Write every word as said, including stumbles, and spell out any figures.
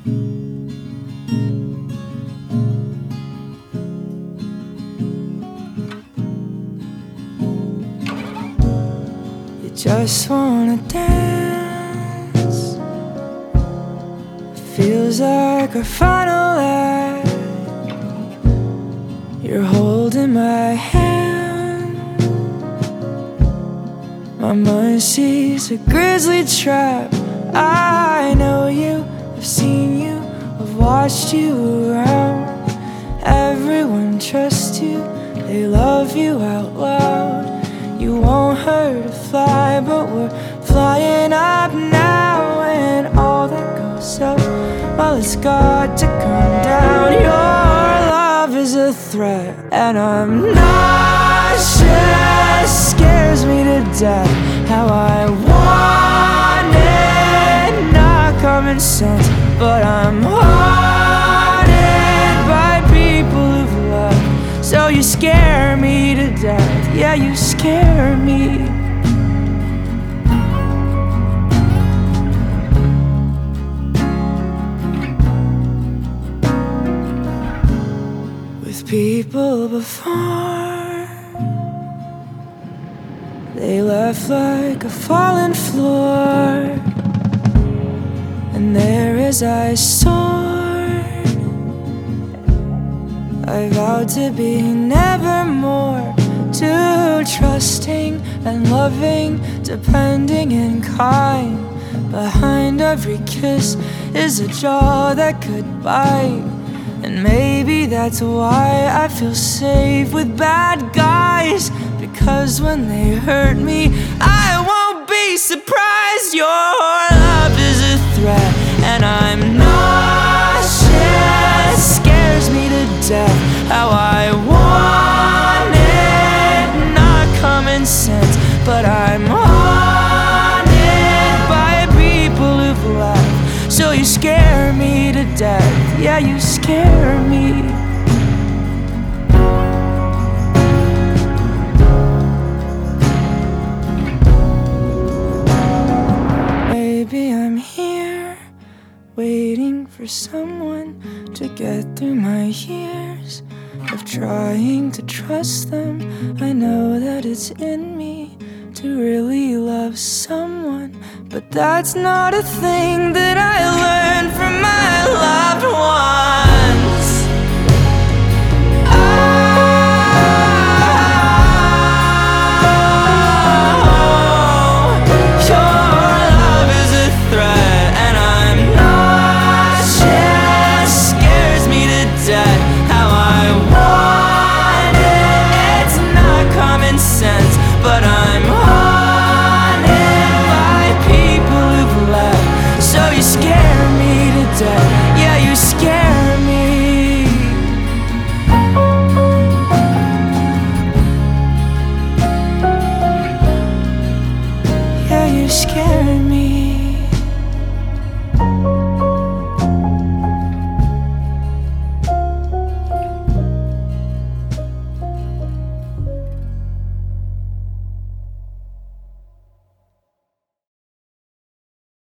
You just wanna dance. Feels like our final act. You're holding my hand. My mind sees a grisly trap. I know you, I've seen you, I've watched you around. Everyone trusts you, they love you out loud. You won't hurt a fly, but we're flying up now. And all that goes up, well, it's got to come down. Your love is a threat, and I'm nauseous. Scares me to death how I want it. Not common sense, but I'm haunted by people who've left. So you scare me to death, yeah, you scare me. With people before, they left like a fallen floor, and there as I soared, I vowed to be nevermore. Too trusting and loving, depending and kind. Behind every kiss is a jaw that could bite. And maybe that's why I feel safe with bad guys, because when they hurt me, I won't be surprised. Your love is a threat, and I'm nauseous. Scares me to death how I want it. Not common sense, but I'm haunted by people who've left. So you scare me to death, yeah, you scare me. Maybe I'm here, waiting for someone to get through my years of trying to trust them. I know that it's in me to really love someone, but that's not a thing that